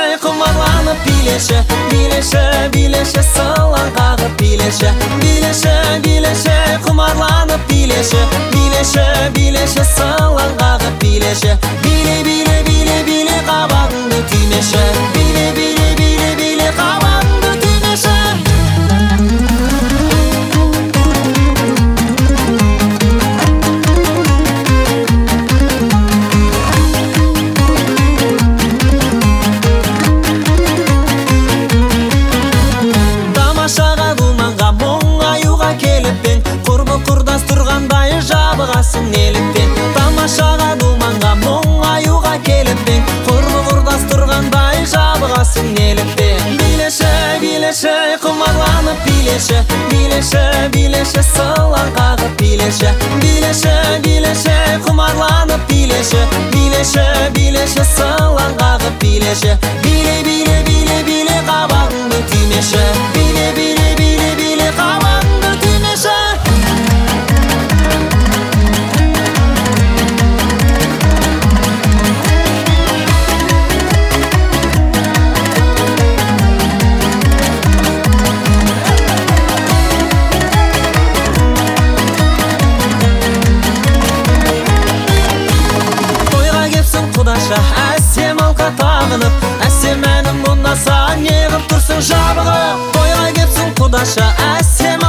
құмарланып билеші, билеші, билеші, сылаң қағып билеші, билеші, билеші, құмарланып билеші, билеші, билеші, сылаң қағып билеші, биле, биле, биле, биле, қабағыңды түймеші, биле, биле, биле, биле, қабағыңды түймеші. Құрдас тұрғандай жабығасың неліктен, тамашаға думанға мұң аюға келіп пен, құрдас тұрғандай жабығасың неліктен. Билеші, билеші, құмарланып билеші, билеші, билеші, сылаң қағып билеші, билеші, билеші, құмарланып билеші, билеші, билеші, сылаң қағып билеші, биле, биле, биле, биле, қабағыңды түймеші, биле, биле, биле, биле, қабағыңды түймеші. Әсем алқа тағынып, әсем әнім ұнаса, неғып тұрсың жабығып. Тойға кепсің құдаша, әсем